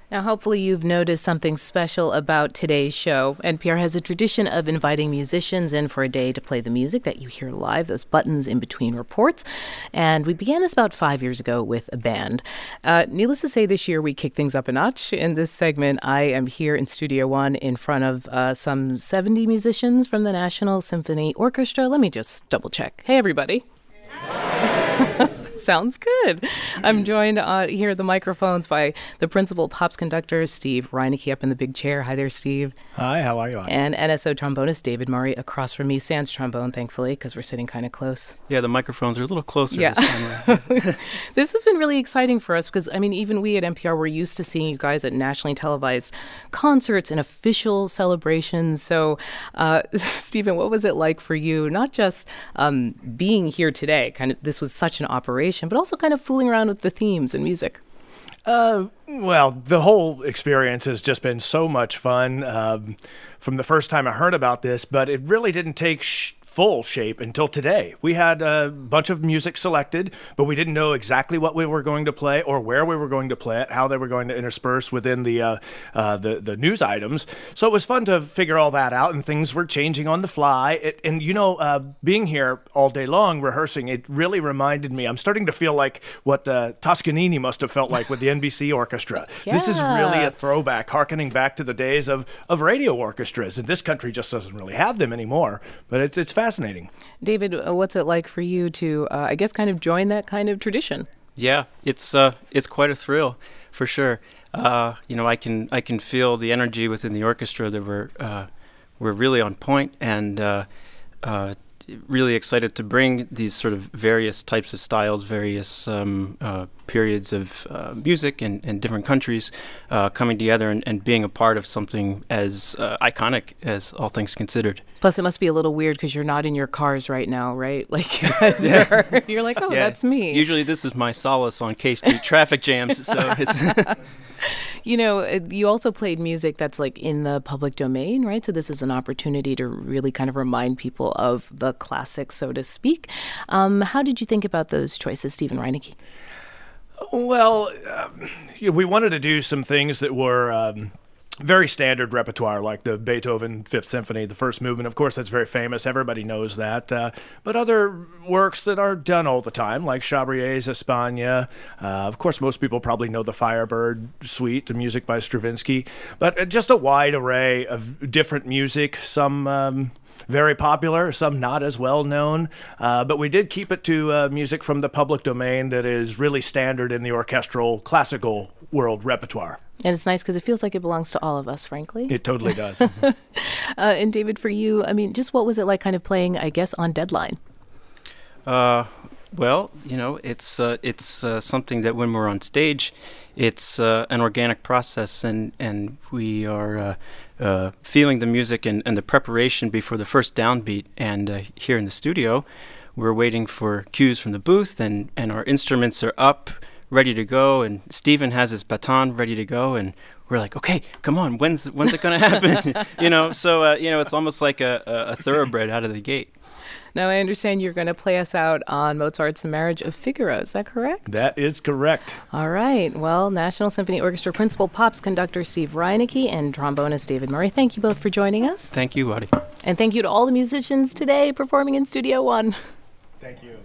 Now, hopefully, you've noticed something special about today's show. NPR has a tradition of inviting musicians in for a day to play the music that you hear live, those buttons in between reports. And we began this about 5 years ago with a band. Needless to say, this year we kicked things up a notch. In this segment, I am here in Studio One in front of some 70 musicians from the National Symphony Orchestra. Let me just double check. Hey, everybody. Sounds good. I'm joined here at the microphones by the principal pops conductor, Steve Reinecke, up in the big chair. Hi there, Steve. Hi, how are you? And NSO trombonist David Murray across from me, sans trombone, thankfully, because we're sitting kind of close. Yeah, the microphones are a little closer this time. This has been really exciting for us because, I mean, even we at NPR, we're used to seeing you guys at nationally televised concerts and official celebrations. So, Stephen, what was it like for you, not just being here today, kind of this was such an operation, but also kind of fooling around with the themes and music? Well, the whole experience has just been so much fun from the first time I heard about this, but it really didn't take full shape until today. We had a bunch of music selected, but we didn't know exactly what we were going to play or where we were going to play it, how they were going to intersperse within the news items. So it was fun to figure all that out, and things were changing on the fly. Being here all day long rehearsing, it really reminded me. I'm starting to feel like what Toscanini must have felt like with the NBC Orchestra. Yeah. This is really a throwback, harkening back to the days of radio orchestras, and this country just doesn't really have them anymore. But it's fascinating. David, what's it like for you to, I guess, kind of join that kind of tradition? Yeah, it's quite a thrill, for sure. I can feel the energy within the orchestra that we're really on point, and really excited to bring these sort of various types of styles, various periods of music in different countries coming together and being a part of something as iconic as All Things Considered. Plus, it must be a little weird because you're not in your cars right now, right? Like, you're like, oh, Yeah. that's me. Usually this is my solace on K Street traffic jams, so it's... You also played music that's like in the public domain, right? So this is an opportunity to really kind of remind people of the classics, so to speak. How did you think about those choices, Stephen Reinecke? Well, we wanted to do some things that were very standard repertoire, like the Beethoven Fifth Symphony, the first movement. Of course, that's very famous. Everybody knows that. But other works that are done all the time, like Chabrier's Espagne. Of course, most people probably know the Firebird Suite, the music by Stravinsky. But just a wide array of different music, some very popular, some not as well known. But we did keep it to music from the public domain that is really standard in the orchestral classical world repertoire. And it's nice because it feels like it belongs to all of us, frankly. It totally does. And David, for you, I mean, just what was it like kind of playing, I guess, on deadline? Well, it's something that when we're on stage, it's an organic process, and we are feeling the music and the preparation before the first downbeat. And here in the studio, we're waiting for cues from the booth, and our instruments are up, ready to go, and Stephen has his baton ready to go, and we're like, okay, come on, when's it going to happen? So it's almost like a thoroughbred out of the gate. Now, I understand you're going to play us out on Mozart's Marriage of Figaro. Is that correct? That is correct. All right. Well, National Symphony Orchestra Principal Pops Conductor Steve Reinecke and trombonist David Murray, thank you both for joining us. Thank you, Waddy. And thank you to all the musicians today performing in Studio One. Thank you.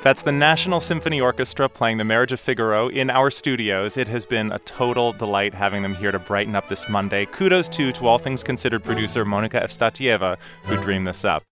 That's the National Symphony Orchestra playing The Marriage of Figaro in our studios. It has been a total delight having them here to brighten up this Monday. Kudos to All Things Considered producer Monica Evstatieva, who dreamed this up.